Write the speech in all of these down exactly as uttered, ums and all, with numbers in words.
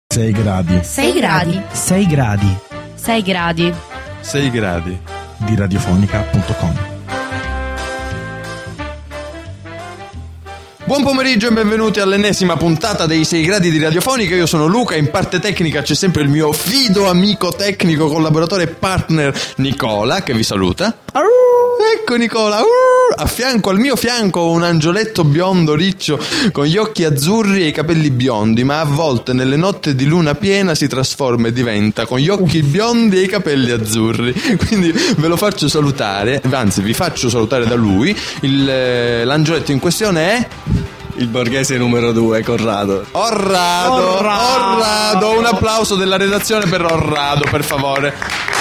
sei gradi. sei gradi. sei gradi. sei gradi. sei gradi. Di radiofonica punto com. Buon pomeriggio e benvenuti all'ennesima puntata dei sei gradi di Radiofonica. Io sono Luca, in parte tecnica c'è sempre il mio fido amico tecnico, collaboratore e partner Nicola, che vi saluta. Ecco Nicola, a fianco, al mio fianco, un angioletto biondo riccio con gli occhi azzurri e i capelli biondi, ma a volte nelle notti di luna piena si trasforma e diventa con gli occhi biondi e i capelli azzurri. Quindi ve lo faccio salutare, anzi vi faccio salutare da lui. Il, l'angioletto in questione è... il borghese numero due, Corrado. Orrado, Orrado, Orrado, un applauso della redazione per Orrado, per favore.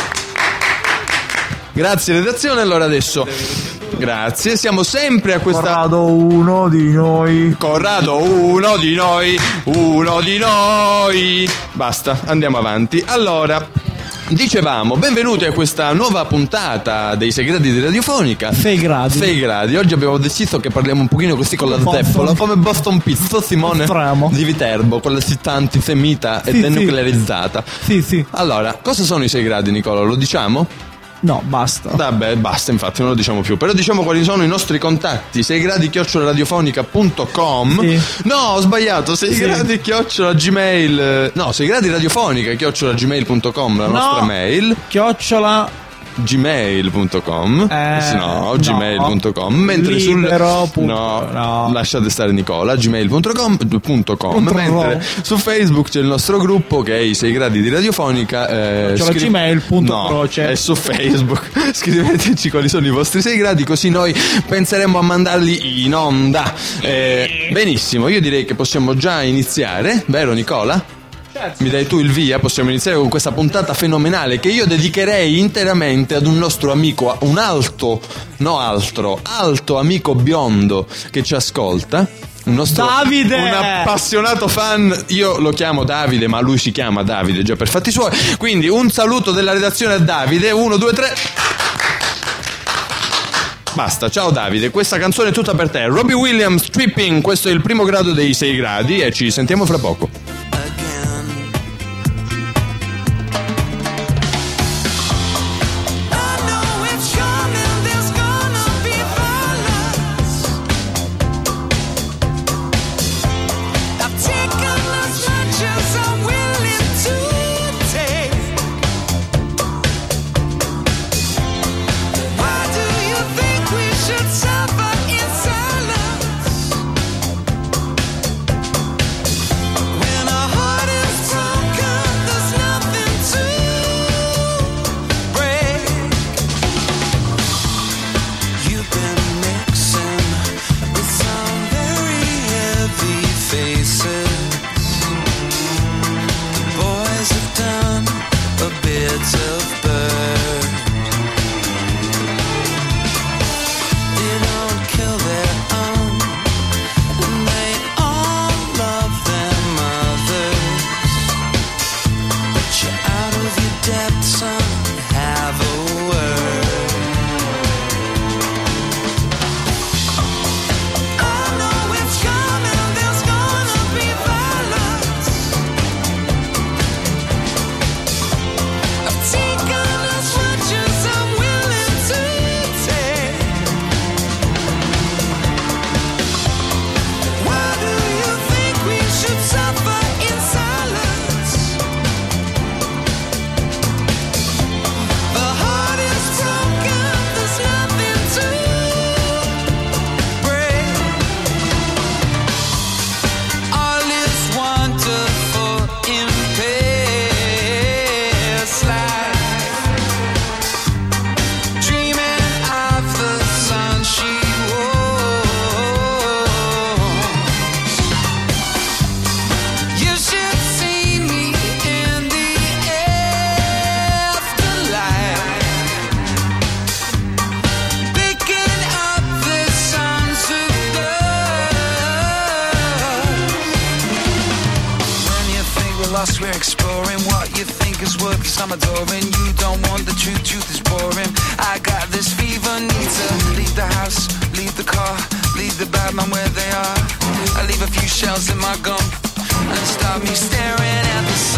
Grazie redazione, allora adesso grazie, siamo sempre a questa... Corrado uno di noi. Corrado uno di noi, uno di noi. Basta, andiamo avanti. Allora, dicevamo, benvenuti a questa nuova puntata dei sei gradi di Radiofonica. sei gradi. sei gradi. Oggi abbiamo deciso che parliamo un pochino così con la zeppola, come Boston Pizzo, Simone Stramo. di Viterbo, con la città antisemita sì, e denuclearizzata. Sì, sì. Allora, cosa sono i sei gradi, Nicola? Lo diciamo? No, basta. Vabbè, basta, infatti non lo diciamo più. Però diciamo quali sono i nostri contatti: sei gradi chiocciola radiofonica punto com. Sì. No, ho sbagliato, sei gradi chiocciola gmail. No, sei gradi radiofonica chiocciola gmail punto com, la no, nostra mail. Chiocciola gmail punto com. eh, no, no. gmail punto com. Mentre Libero sul punto, no, no, lasciate stare Nicola, gmail punto com, punto com. Mentre su Facebook c'è il nostro gruppo che è i sei gradi di Radiofonica, eh, cioè scri- gmail punto no, croce. è su Facebook. Scriveteci quali sono i vostri sei gradi, così noi penseremo a mandarli in onda. Eh, benissimo, io direi che possiamo già iniziare, vero Nicola? Mi dai tu il via? Possiamo iniziare con questa puntata fenomenale che io dedicherei interamente ad un nostro amico, un alto, no altro, alto amico biondo che ci ascolta. Un nostro, Davide! Un appassionato fan, io lo chiamo Davide, ma lui si chiama Davide già per fatti suoi. Quindi un saluto della redazione a Davide. Uno, due, tre. Basta, ciao Davide, questa canzone è tutta per te. Robbie Williams, Tripping, questo è il primo grado dei sei gradi e ci sentiamo fra poco. lost, we're exploring what you think is worth, cause I'm adoring. You don't want the truth, truth is boring. I got this fever, need to leave the house, leave the car, leave the bad man where they are. I leave a few shells in my gum and stop me staring at the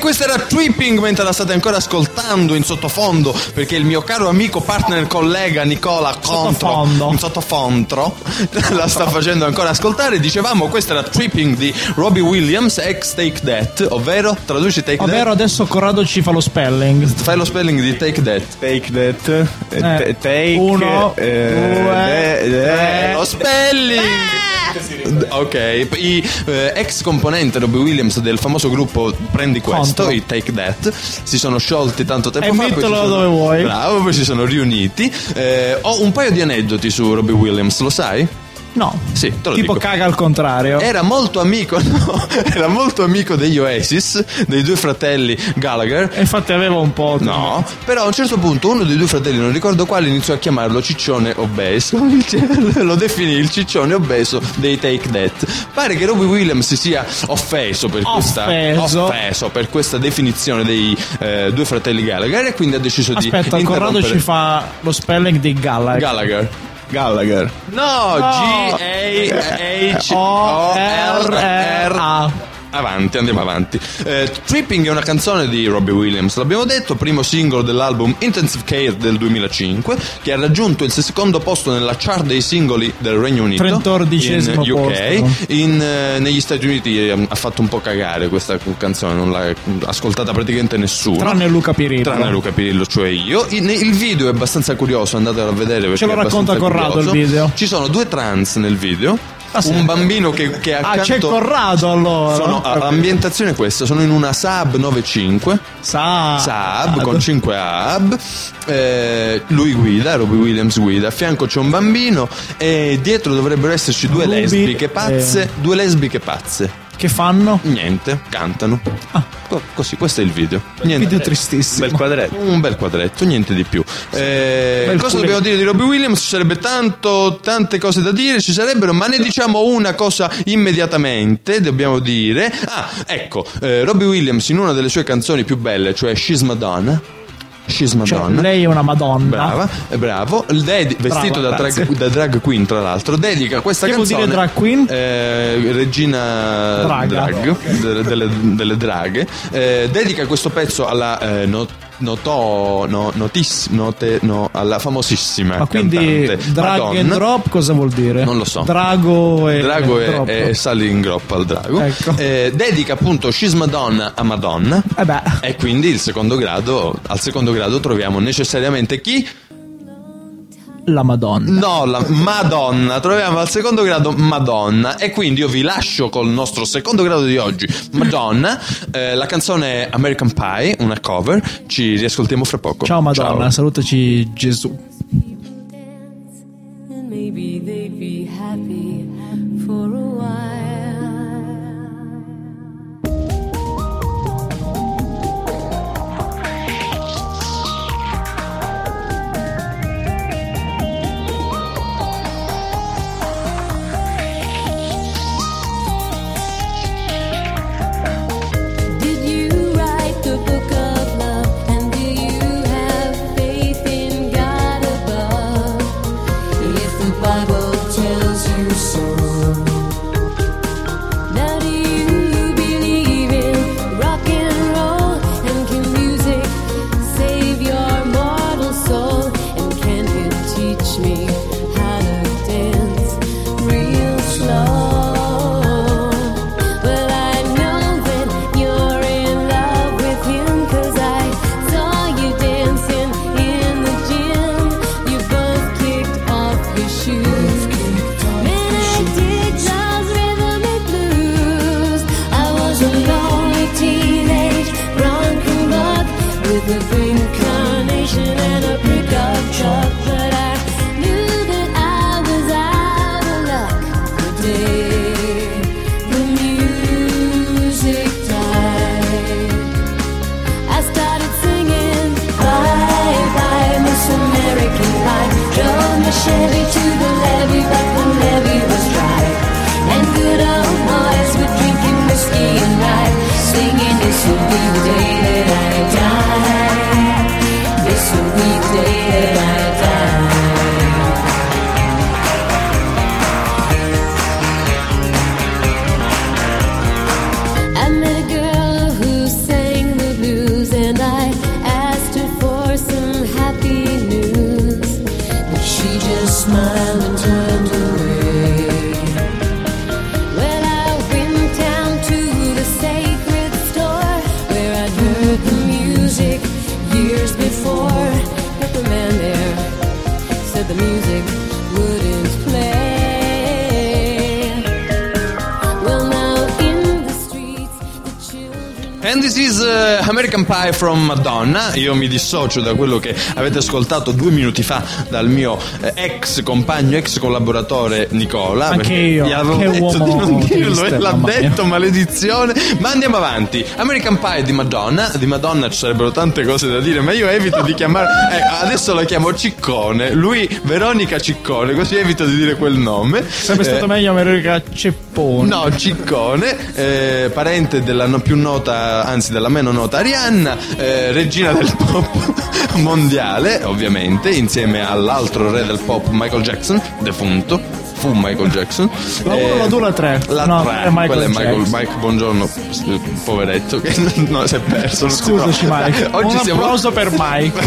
questa era Tripping, mentre la state ancora ascoltando in sottofondo, perché il mio caro amico, partner, collega Nicola Contro Sottofondo. in sottofontro la sta facendo ancora ascoltare. Dicevamo, questa era Tripping di Robbie Williams, ex Take That, ovvero traduci Take Ovvero That. adesso Corrado ci fa lo spelling. Fai lo spelling di Take That. Take that. eh, Eh, t- take. uno, eh, due, de- de- tre. Lo spelling. Ok, i eh, ex componente Robbie Williams del famoso gruppo Prendi Questo, Contro. i Take That, si sono sciolti tanto tempo E fa. poi mettilo si sono- dove vuoi. Bravo, poi si sono riuniti. Eh, ho un paio di aneddoti su Robbie Williams, lo sai? No. Sì, te lo Tipo dico. caga al contrario. Era molto amico, no, era molto amico degli Oasis, dei due fratelli Gallagher. E infatti avevo un po'. No, però a un certo punto uno dei due fratelli, non ricordo quale, iniziò a chiamarlo ciccione obeso. Lo definì il ciccione obeso dei Take That. Pare che Robbie Williams si sia offeso per questa Offeso. offeso per questa definizione dei eh, due fratelli Gallagher, e quindi ha deciso Aspetta, di Corrado interrompere ci fa lo spelling di Gallagher. Gallagher. Gallagher. No, G A H O L R A. Avanti, andiamo avanti. Eh, Tripping è una canzone di Robbie Williams, l'abbiamo detto, primo singolo dell'album Intensive Care del duemilacinque, che ha raggiunto il secondo posto nella chart dei singoli del Regno Unito, trentordicesimo in U K. posto. In, eh, negli Stati Uniti eh, ha fatto un po' cagare questa canzone, non l'ha ascoltata praticamente nessuno. Tranne Luca Pirillo. Tranne Luca Pirillo, cioè io. In- il video è abbastanza curioso, andatelo a vedere perché Ce lo è racconta abbastanza Corrado curioso. il video. Ci sono due trans nel video. Ah, sì? Un bambino che, che Ah, accanto... c'è Corrado allora. Sono, ah, l'ambientazione è questa, sono in una Saab novantacinque. Sa. Saab con cinque hub, eh, lui guida, Robbie Williams guida, a fianco c'è un bambino e dietro dovrebbero esserci due Ruby, lesbiche pazze, eh. due lesbiche pazze. Che fanno? Niente, cantano. Co- così, questo è il video. Niente. Video tristissimo. Bel quadretto. Un bel quadretto, niente di più. Eh, Bel cosa culetto. dobbiamo dire di Robbie Williams? Ci sarebbe tanto, tante cose da dire, ci sarebbero, ma ne diciamo una cosa immediatamente, dobbiamo dire. Ah, ecco, eh, Robbie Williams in una delle sue canzoni più belle, cioè She's Madonna. She's Cioè, Madonna. lei è una madonna. Brava, è bravo. Il dedi- vestito Brava, da, drag, grazie. da drag queen, tra l'altro, dedica questa Che vuol canzone. dire drag queen? Eh, regina Draga. drag, delle, delle, delle draghe. Eh, dedica questo pezzo alla eh, no- notò, no, notiss- note, no, alla famosissima Ma quindi cantante drag Madonna. and drop cosa vuol dire? Non lo so. Drago e Drago e, drop. e sali in groppa al drago. Ecco. Eh, dedica appunto She's Madonna a Madonna. Eh beh. E quindi il secondo grado, al secondo grado troviamo necessariamente chi? La Madonna. No, la Madonna. Troviamo al secondo grado Madonna. E quindi io vi lascio col nostro secondo grado di oggi, Madonna. Eh, la canzone è American Pie, una cover. Ci riascoltiamo fra poco. Ciao Madonna, Ciao. salutaci Gesù. And maybe they'd be happy for a while. Did you write the book of love? And do you have faith in God above? If the Bible tells you so. Now do you believe in rock and roll? And can music save your mortal soul? And can it teach me how to dance real slow? Well, I know that you're in love with him, 'cause I saw you dancing in the gym. You both kicked off your shoes. Man, I did jazz, rhythm and blues. I was a lonely teenage bronco buck with a pink carnation and a pickup truck, but I knew that I was out of luck the day the music died. I started singing bye bye Miss American Pie. Drove my Chevy to the levee, but the levee was dry. And good old boys were drinking whiskey and rye, singing this will be the day that I die. And this is uh, American Pie from Madonna. Io mi dissocio da quello che avete ascoltato due minuti fa dal mio eh, ex compagno, ex collaboratore Nicola. Anche io, gli avevo che detto uomo di non dirlo triste, e l'ha mamma mia. detto, maledizione. Ma andiamo avanti. American Pie di Madonna. Di Madonna ci sarebbero tante cose da dire, ma io evito di chiamare. Eh, adesso la chiamo Ciccone. Lui Veronica Ciccone, così evito di dire quel nome. Sarebbe stato Eh, meglio Veronica Ceppone. No, Ciccone, eh, parente della no più nota, anzi della meno nota Arianna, eh, regina del pop mondiale, ovviamente, insieme all'altro re del pop Michael Jackson, defunto. Fu Michael Jackson. La uno, la due, la tre. La No, tre, è Michael quella è Michael, Jackson. Mike, buongiorno, poveretto, che no, si è perso. non si Scusaci trova. Mike. Oggi Un siamo... applauso per Mike.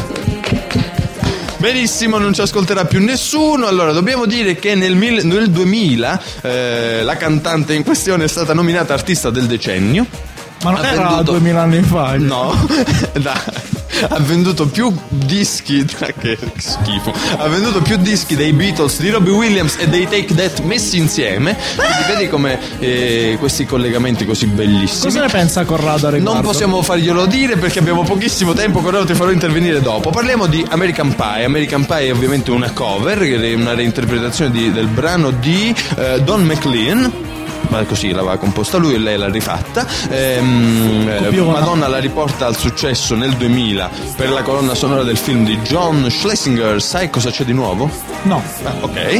Benissimo, non ci ascolterà più nessuno. Allora, dobbiamo dire che nel, mil- nel duemila eh, la cantante in questione è stata nominata artista del decennio. Ma non Ha era venduto- duemila anni fa. No, da- ha venduto più dischi, che schifo, ha venduto più dischi dei Beatles, di Robbie Williams e dei Take That messi insieme. Quindi vedi come eh, questi collegamenti così bellissimi. Cosa ne pensa Corrado a riguardo? Non possiamo farglielo dire perché abbiamo pochissimo tempo. Corrado, ti farò intervenire dopo. Parliamo di American Pie. American Pie è ovviamente una cover, che è una reinterpretazione di- del brano di eh, Don McLean. Ma così l'aveva composta lui e lei l'ha rifatta. Ehm, eh, Copiona. Madonna la riporta al successo nel duemila per la colonna sonora del film di John Schlesinger. Sai cosa c'è di nuovo? No. Ah, ok.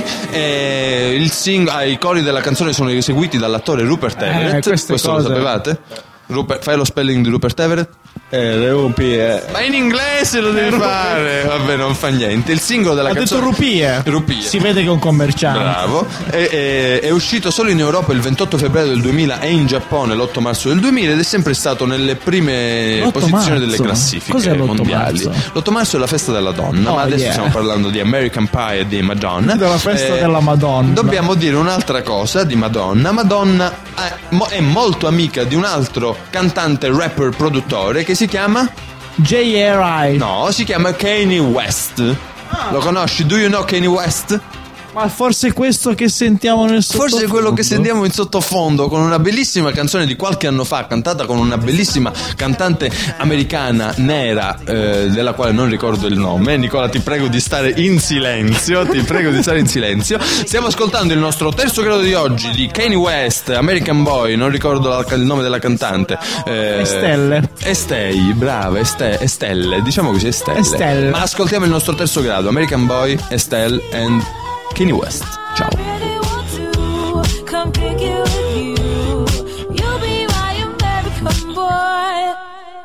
Eh, il sing- ah, i cori della canzone sono eseguiti dall'attore Rupert Everett. queste Questo cose. lo sapevate? Rupert, fai lo spelling di Rupert Everett? Eh, Rupi, Ma in inglese lo devi fare. Vabbè, non fa niente. Il singolo della Ha detto canzone rupie. Rupie. Si vede che è un commerciante. Bravo. È, è- è uscito solo in Europa il ventotto febbraio del duemila e in Giappone l'otto marzo del duemila ed è sempre stato nelle prime L'otto posizioni marzo? delle classifiche Cos'è l'otto mondiali. marzo? L'otto marzo è la festa della donna, Oh, ma adesso yeah. stiamo parlando di American Pie e di Madonna. Della festa della Madonna. Dobbiamo dire un'altra cosa di Madonna. Madonna è, mo- è molto amica di un altro cantante, rapper, produttore che si chiama... J R I. No, si chiama Kanye West. Lo conosci? Do you know Kanye West? Ma forse questo che sentiamo nel sottofondo. Forse quello che sentiamo in sottofondo, con una bellissima canzone di qualche anno fa, cantata con una bellissima cantante americana nera, eh, della quale non ricordo il nome. Nicola, ti prego di stare in silenzio. Ti prego di stare in silenzio. Stiamo ascoltando il nostro terzo grado di oggi di Kanye West, American Boy. Non ricordo la- il nome della cantante. Eh, Estelle. Estei, brava, Este- Estelle. Diciamo così, Estelle. Estelle. Ma ascoltiamo il nostro terzo grado, American Boy, Estelle and Kanye West. Ciao. really want to come pick you with you. You'll be my American boy.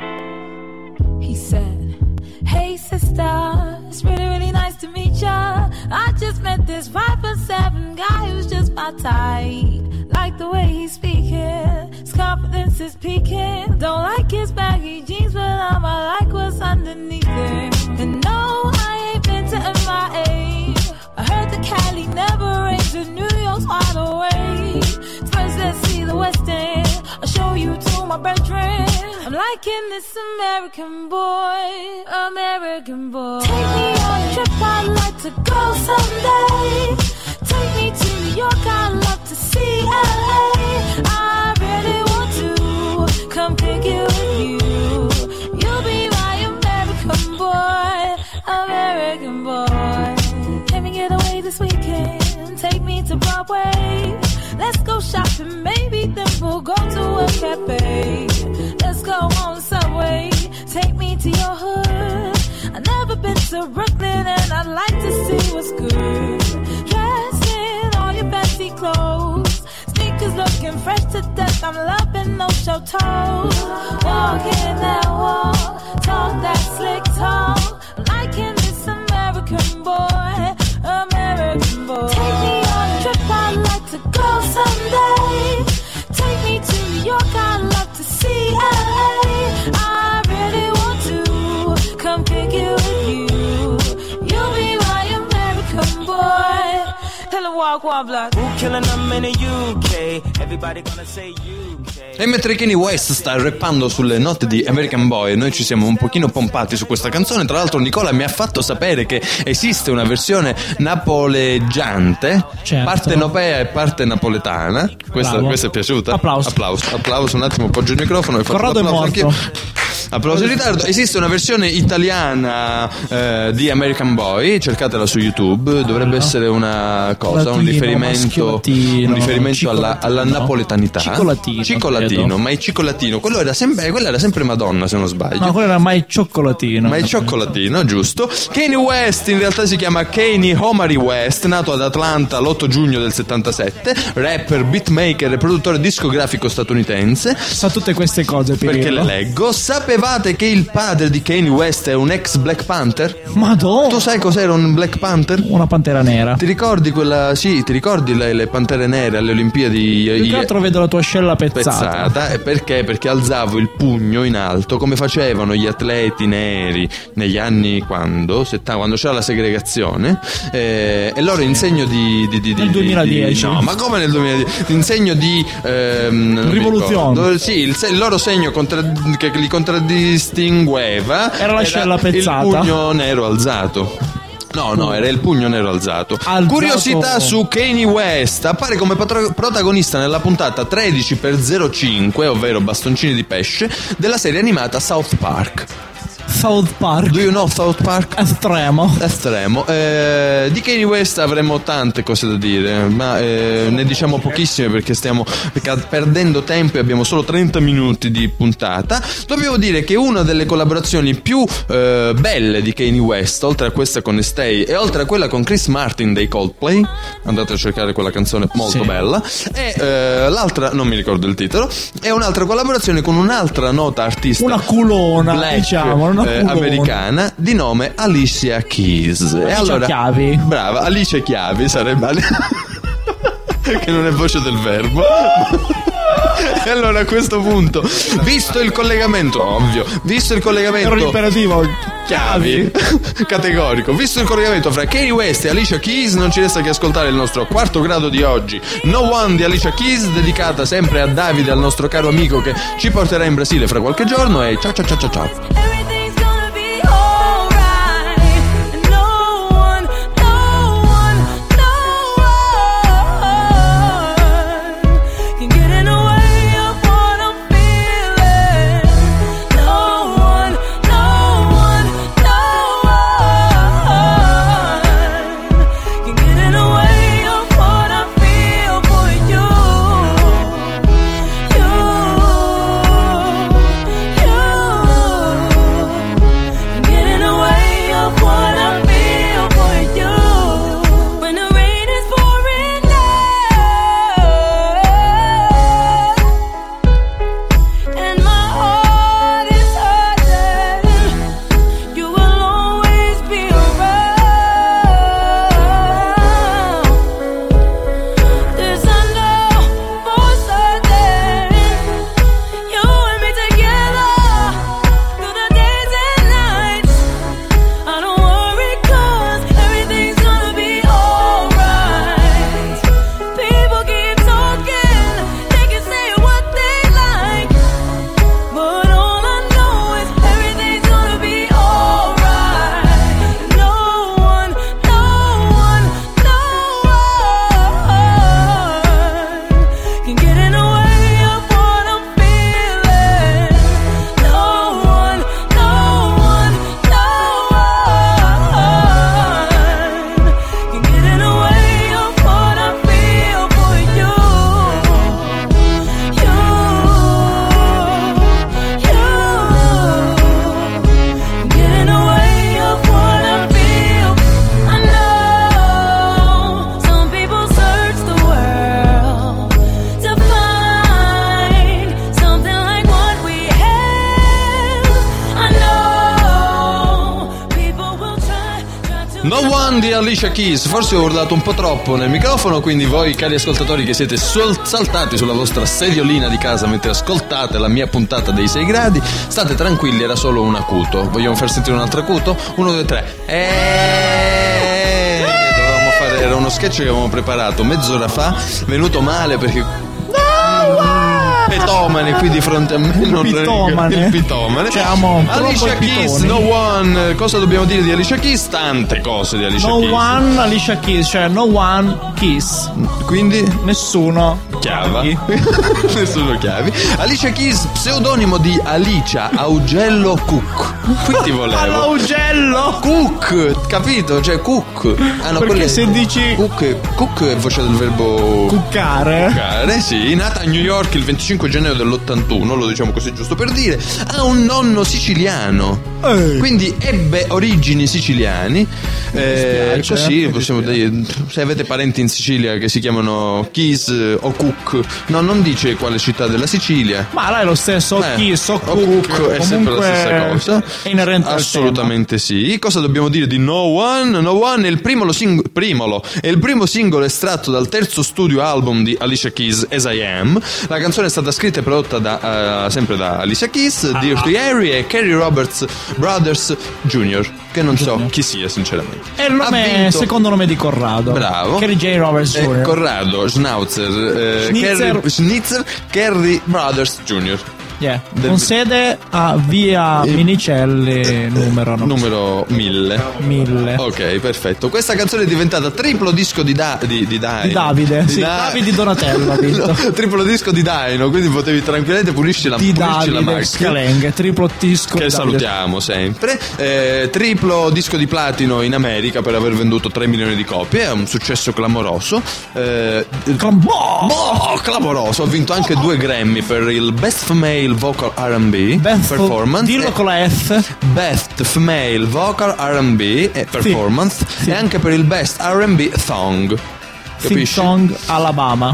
He said, hey sister, it's really, really nice to meet ya. I just met this five foot seven guy who's just my type. Like the way he's speaking, his confidence is peaking. Don't like his baggy jeans, but I'ma like what's underneath it. And no, I ain't been to M I A. I heard the Cali never rains and New York's wide awake. First let's see the West End, I'll show you to my brethren. I'm liking this American boy, American boy. Take me on a trip, I'd like to go someday. Take me to New York, I'd love to see L A. I really want to come pick you with you. You'll be my American boy, American boy. Can we get away this weekend? Take me to Broadway. Let's go shopping, maybe then we'll go to a cafe. Let's go on the subway. Take me to your hood. I've never been to Brooklyn and I'd like to see what's good. Dress in all your fancy clothes. Sneakers looking fresh to death. I'm loving those show toes. Walk in that walk. Talk that slick talk. Liking this American boy. American boy. Take me on a trip, I'd like to go someday. Take me to New York, I'd love to see L A. I really want to come pick you with you. You'll be my American boy. Tell her what. Wagwan blood. Who killing them in the U K? Everybody gonna say U K. E mentre Kanye West sta rappando sulle note di American Boy, noi ci siamo un pochino pompati su questa canzone. Tra l'altro Nicola mi ha fatto sapere che esiste una versione napoleggiante, certo, partenopea e parte napoletana. Questa, questa è piaciuta? Applauso. Applauso, applauso, un attimo, appoggio il microfono e faccio Corrado è l'applauso morto. anch'io. Applauso in ritardo. Esiste una versione italiana eh, di American Boy, cercatela su YouTube. Dovrebbe essere una cosa, Latino, un riferimento, maschio-latino, un riferimento alla, alla cicolatino. napoletanità. Cicolatino, Cicolatino, credo. ma il cicolatino, quello era sempre, quella era sempre Madonna, se non sbaglio. No, quello era mai cioccolatino. Ma il cioccolatino, giusto? Kanye West in realtà si chiama Kanye Omari West, nato ad Atlanta l'otto giugno del settantasette, rapper, beatmaker e produttore discografico statunitense. Sa tutte queste cose, Pirillo. Perché le leggo. Sapevate che il padre di Kanye West è un ex Black Panther? Madonna. Tu sai cos'era un Black Panther? Una pantera nera. Ti ricordi quella? Sì, ti ricordi le, le pantere nere alle Olimpiadi? Più che altro vedo la tua ascella pezzata. pezzata. E perché? Perché alzavo il pugno in alto come facevano gli atleti neri negli anni quando? settanta, quando c'era la segregazione, eh, e loro in segno di, di, di Nel di- duemiladieci. di- no, ma come nel duemiladieci? In segno di ehm, non mi Rivoluzione. ricordo. Sì, il, se- il loro segno contra- che li contraddistingueva Era l'ascella pezzata. il pugno nero alzato. No, no, era il pugno nero alzato. Alzato. Curiosità su Kanye West. Appare come patro- protagonista nella puntata tredici per zero cinque, ovvero bastoncini di pesce, della serie animata South Park. South Park. Do you know South Park? Estremo. Estremo. Eh, di Kanye West avremmo tante cose da dire, ma eh, ne diciamo pochissime perché stiamo perdendo tempo e abbiamo solo trenta minuti di puntata. Dobbiamo dire che una delle collaborazioni più eh, belle di Kanye West, oltre a questa con Stay e oltre a quella con Chris Martin dei Coldplay, andate a cercare quella canzone molto Sì. bella, e eh, l'altra, non mi ricordo il titolo, è un'altra collaborazione con un'altra nota artista, Una culona, black, diciamo, una eh, culona. americana di nome Alicia Keys. E allora, Chiavi. brava, Alice Chiavi sarebbe Ali- che non è voce del verbo. E allora a questo punto, visto il collegamento, ovvio, visto il collegamento Era l'imperativo. Chiavi categorico, visto il collegamento fra Kanye West e Alicia Keys, non ci resta che ascoltare il nostro quarto grado di oggi, No One di Alicia Keys, dedicata sempre a Davide, al nostro caro amico che ci porterà in Brasile fra qualche giorno. E ciao ciao ciao ciao ciao. Everything's gonna be alright. No one, no one, no one can get in the way of what I'm feeling. No one, no one, no one can get in the way of what I feel for you. You, you. Get in the way of what I feel for you. When the rain is pouring down and my heart is hurting, you will always be around. This I know for certain. You and me together through the days and nights. I don't worry 'cause everything's gonna be alright. People keep talking, they can say what they like, but all I know is everything's gonna be alright. No one, no one, no one can get in the way of what I'm feeling. No one, no one, no one can get in the way of what I feel for you. You, you get in the way of what I feel. I know some people search the world to find something like what we have. I know people will try, try to No One di Alicia Keys. Forse ho urlato un po' troppo nel microfono, quindi voi cari ascoltatori che siete sol- saltati sulla vostra sediolina di casa mentre ascoltate la mia puntata dei sei gradi, state tranquilli, era solo un acuto. Vogliamo far sentire un altro acuto? Uno, due, tre. Eeeh, dovevamo fare era uno sketch che avevamo preparato mezz'ora fa, venuto male perché petomane qui di fronte a me, non pitomane. il pitomane. Cioè, amo Alicia troppo i Keys, pitoni. No One. Cosa dobbiamo dire di Alicia Keys? Tante cose di Alicia No Keys. one Alicia Keys, cioè no one kiss. Quindi Nessuno. chiava. Nessuno chiavi. Alicia Keys, pseudonimo di Alicia Augello Cook. Qui ti volevo. All'augello. Cook, capito? Cioè Cook. Ah, no, Perché quella è- se dici Cook, Cook è voce del verbo cuccare, cuccare, sì, nata a New York il venticinque gennaio dell'ottantuno, lo diciamo così giusto per dire, ha un nonno siciliano. Ehi. Quindi ebbe origini siciliani. Eh, dispiace, così eh, mi possiamo dire, se avete parenti in Sicilia che si chiamano Keys eh, o Cook, no, non dice quale città della Sicilia. ma là è lo stesso, o Eh, kiss o o cook, Cook è sempre la stessa cosa. È inerente al Assolutamente sì. Cosa dobbiamo dire di No One? No One è il primo, lo sing- primolo, è il primo singolo estratto dal terzo studio album di Alicia Keys, As I Am. La canzone è stata scritta e prodotta da, eh, sempre da Alicia Keys, Dirty Harry e Kerry Roberts Brothers Junior, che non so chi sia sinceramente. tema. È il nome, Ha vinto- secondo nome di Corrado. Bravo. Kerry J. Roberts Eh, Junior Corrado, Schnauzer, eh, Schnitzer. Kerry, Schnitzer, Kerry Brothers Junior Yeah. Del- Con sede a via Eh, Minicelli numero no, numero mille. mille. Ok, perfetto. Questa canzone è diventata triplo disco di, da- di, di, Dai- Di Davide, di sì, Da- Davide Donatello ha vinto. No, triplo disco di Dino, quindi potevi tranquillamente pulisci la, Di pulisci la Davide macchina. Scalenghe, triplo disco Che di Davide. salutiamo sempre. Eh, triplo disco di platino in America per aver venduto tre milioni di copie. È un successo clamoroso. Eh, Boh! boh, clamoroso. Ha vinto anche due Grammy per il Best Female Vocal R and B Beth, Performance. dillo e- con la F. Best Female Vocal R and B e Performance Sì. e anche per il Best R and B Song. Theme Capisci? Song Alabama.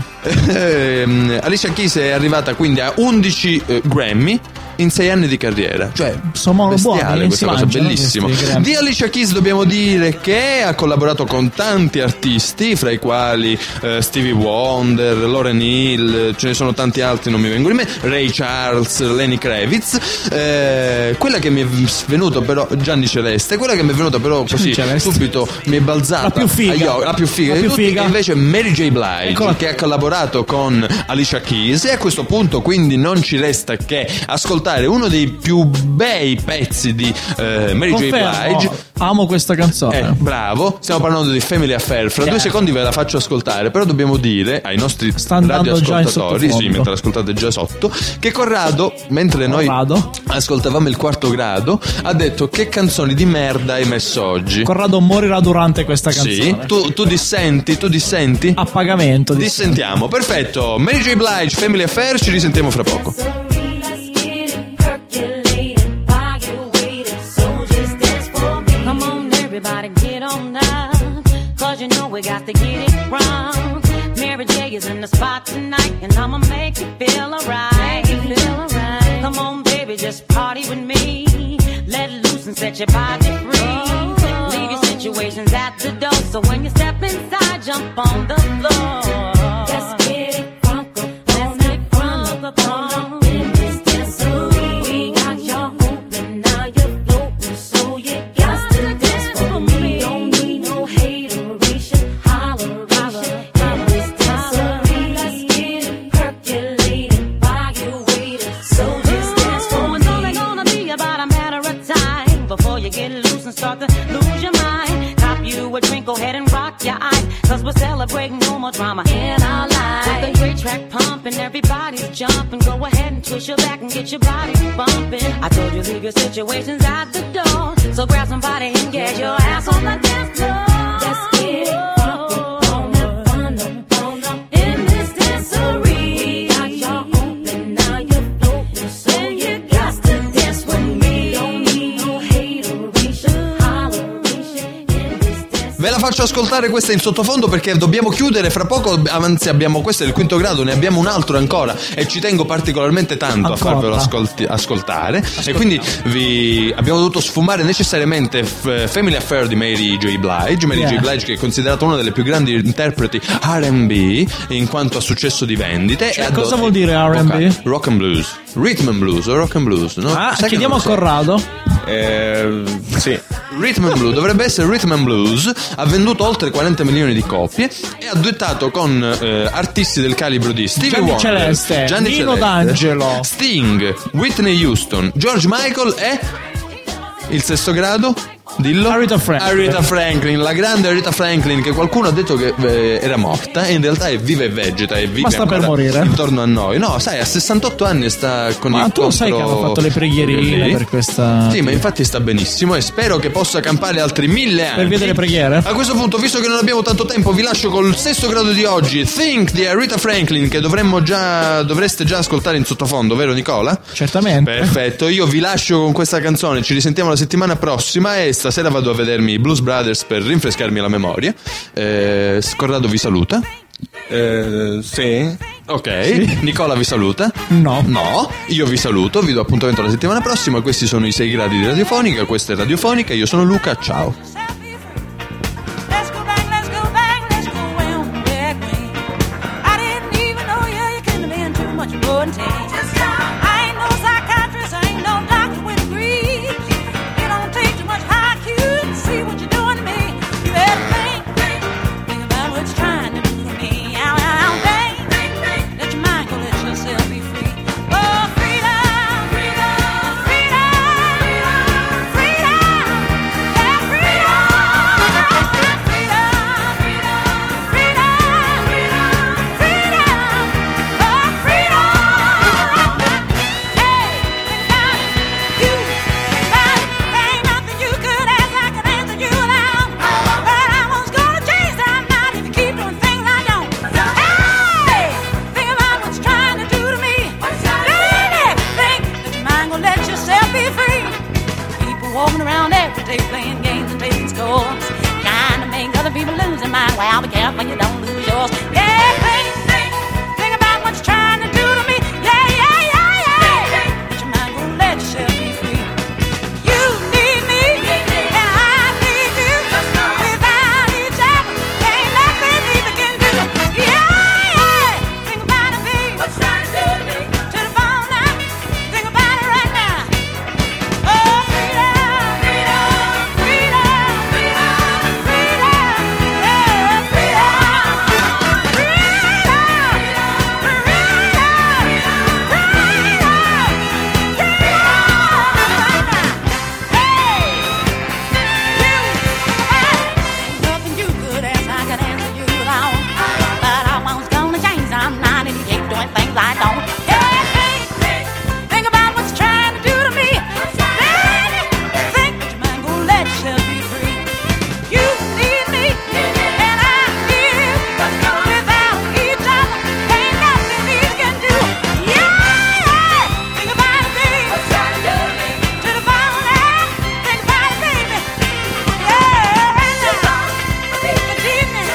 Ehm, Alicia Keys è arrivata quindi a undici eh, Grammy in sei anni di carriera. Cioè, Sono bestiale buoni, questa si cosa, mangiano bellissimo. questi Grammy. Di Alicia Keys dobbiamo dire che ha collaborato con tanti artisti, fra i quali eh, Stevie Wonder, Lauryn Hill, ce ne sono tanti altri, non mi vengono in mente, Ray Charles, Lenny Kravitz. Eh, quella che mi è venuto però, Gianni Celeste, quella che mi è venuta però così Celeste. subito mi è balzata La più figa. agli occhi, la più figa La di più tutti, figa. è invece Mary J. Blige, Eccola. che ha collaborato con Alicia Keys, e a questo punto quindi non ci resta che ascoltare uno dei più bei pezzi di eh, Mary J. Confermo, Blige. amo questa canzone. Eh, bravo, stiamo parlando di Family Affair. Fra Yeah. due secondi ve la faccio ascoltare, però dobbiamo dire ai nostri Sta andando già in radioascoltatori, sì, sottofondo. mentre ascoltate già sotto, che Corrado, mentre noi Corrado. ascoltavamo il quarto grado, ha detto: che canzoni di merda hai messo oggi? Corrado morirà durante questa canzone. Sì, tu, tu dissenti, tu dissenti? A pagamento. di- Dissentiamo, perfetto. Mary J. Blige, Family Affair, ci risentiamo fra poco. Come on, everybody, get on up. Cause you know we got to get it wrong. Mary J is in the spot tonight, and I'ma make you feel alright. Feel alright. Come on, baby, just party with me. Let loose and set your body free. Leave your situations at the door, so when you step inside, jump on the floor. Let's get it crunk up, let's get crunk up on in this dancery. We got your open, now you're floating, so you got to dance for me. Don't need no hateration, holleration in this dancery. Let's get it percolated while you waiting, so just dance for me. It's only gonna be about a matter of time before you get loose and start to lose your mind. Cop you a drink, go ahead and rock your eyes, cause we're celebrating no more drama in our lives. With a great track pumping, everybody's jumping. Go ahead and twist your back and get your body bumping. I told you leave your situations at the door, so grab somebody and get your ass on the dance floor. Let's get it bumping, on up, on up, on up in this dancery. Got your open, now you're floating, so you got to dance with me. Don't need no hateration, holleration in this dance. Ve la faccio ascoltare questa in sottofondo perché dobbiamo chiudere fra poco, anzi abbiamo questo è il quinto grado, ne abbiamo un altro ancora e ci tengo particolarmente tanto Ancora. a farvelo ascolti- ascoltare e quindi vi abbiamo dovuto sfumare necessariamente f- Family Affair di Mary J. Blige. Mary Yeah. J. Blige che è considerata una delle più grandi interpreti R and B in quanto a successo di vendite. Cioè, e a cosa doti vuol dire R and B? vocali. Rock and blues, rhythm and blues o rock and blues, no? Ah, Sai che chiediamo non a lo so. Corrado. Eh, sì. Rhythm and Blues, dovrebbe essere Rhythm and Blues, ha venduto oltre quaranta milioni di copie e ha duettato con eh, artisti del calibro di Stevie Gianni Wonder, Celeste, Gianni Nino Celeste, D'Angelo, Sting, Whitney Houston, George Michael e il sesto grado? Dillo. Aretha Franklin. Aretha Franklin, la grande Aretha Franklin, che qualcuno ha detto che eh, era morta e in realtà è viva e vegeta e vive Ma sta per ancora morire. intorno a noi. No, sai, a sessantotto anni sta con Ma il tu sai che hanno fatto le preghierine lì. per questa... Sì, ma infatti sta benissimo e spero che possa campare altri mille anni. Per via delle preghiere? A questo punto, visto che non abbiamo tanto tempo, vi lascio col sesto grado di oggi, Think di Aretha Franklin, che dovremmo già dovreste già ascoltare in sottofondo, vero Nicola? Certamente. Perfetto, io vi lascio con questa canzone, ci risentiamo la settimana prossima e stasera vado a vedermi i Blues Brothers per rinfrescarmi la memoria. eh, Corrado vi saluta. Eh, sì. Ok, Sì. Nicola vi saluta. No. No, io vi saluto, vi do appuntamento la settimana prossima. Questi sono i sei gradi di Radiofonica, questa è Radiofonica, io sono Luca, ciao. Let's go back, let's go back, let's go way on back way. I didn't even know you, you couldn't have been too much more than ten. I ain't no psychiatrist, I ain't no doctor with degrees. It don't take too much I Q to see what you're doing to me. You better think, think, think about what you're trying to do to me. Ow, ow, ow, think, think, think, let your mind go, let yourself be free. Oh, freedom, freedom, freedom, freedom, yeah, freedom. Walking around every day playing games and taking scores, trying to make other people lose their mind. Well, be careful you don't lose yours. Yeah, think, think, think about what you're trying to do to me. Yeah, yeah, yeah, yeah. But your mind won't let yourself be free. You need me, and I need you. Without each other, ain't nothing either can do. Yeah, yeah. Think about it, babe. What you trying to do to me? To the bone now. Think about it right now. Oh, freedom. I don't. Hey, think, think, think about what you're trying to do to me. Baby, think that your mind gonna let yourself be free. You need me, and I need you. Without each other, ain't nothing we can do. Yeah, yeah. Think about it, baby. To the bone now. Think about it, baby. Yeah, right now. Good evening.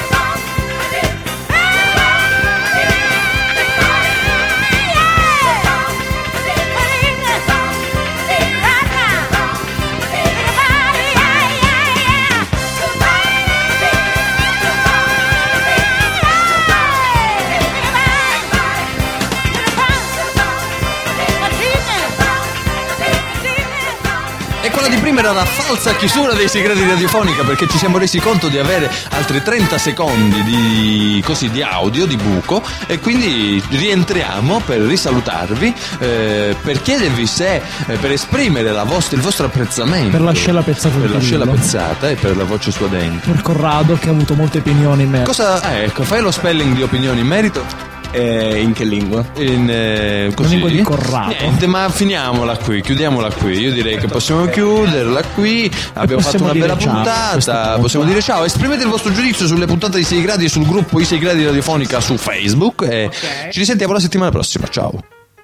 E quella di prima era la falsa chiusura dei segreti di Radiofonica, perché ci siamo resi conto di avere altri trenta secondi di, così, di audio, di buco, e quindi rientriamo per risalutarvi, eh, per chiedervi se, eh, per esprimere la vostra, il vostro apprezzamento Per la scella pezzata per del la scella Grillo. pezzata e per la voce suadente. Per Corrado che ha avuto molte opinioni in me. Cosa, eh, ecco, fai lo spelling di opinioni in merito? Eh, in che lingua? In, eh, così. lingua di Corrado. Niente, ma finiamola qui, chiudiamola qui. Io direi che possiamo chiuderla qui. Abbiamo fatto possiamo una bella dire ciao a questo puntata. punto. Possiamo dire ciao. Esprimete il vostro giudizio sulle puntate di sei gradi sul gruppo I sei gradi Radiofonica su Facebook. E ci risentiamo la settimana prossima. Ciao.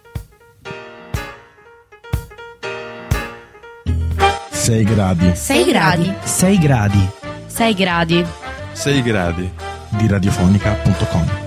sei gradi sei gradi. sei gradi. sei gradi. sei gradi di radiofonica punto com.